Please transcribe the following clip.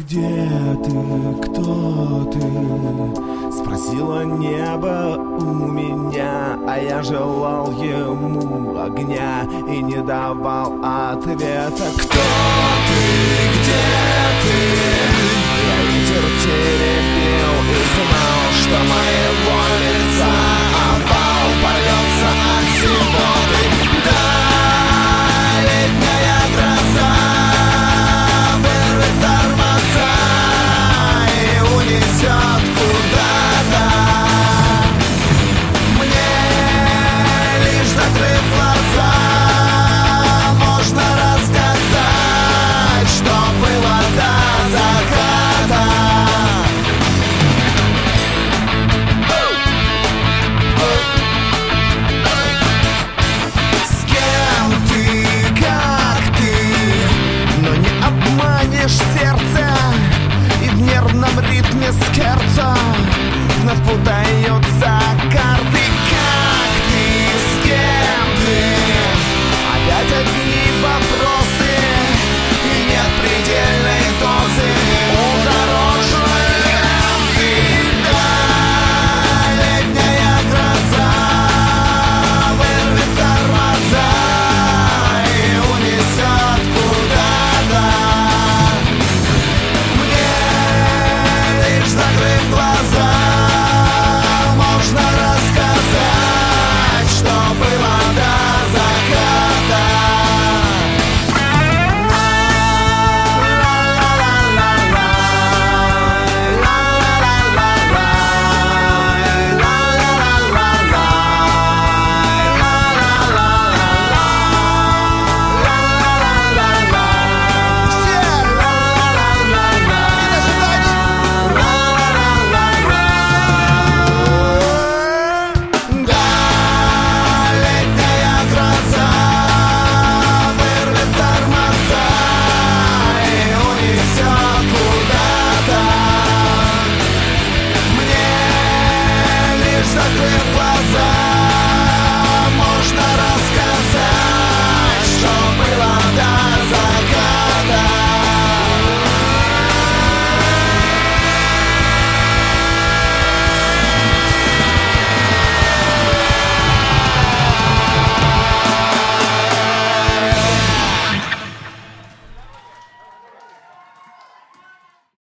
где ты, кто ты? Спросило небо у меня, а я желал ему огня и не давал ответа. Кто ты, где ты? Я ветер теребил и знал, что моего лица опал порвется от зимоты. Да, летняя гроза вырвет тормоза и унесет куда-то. Мне лишь закрыв глаза можно рассказать, что было до заката. С кем ты, как ты, но не обманешь сердце, и в нервном ритме скерца вновь путаются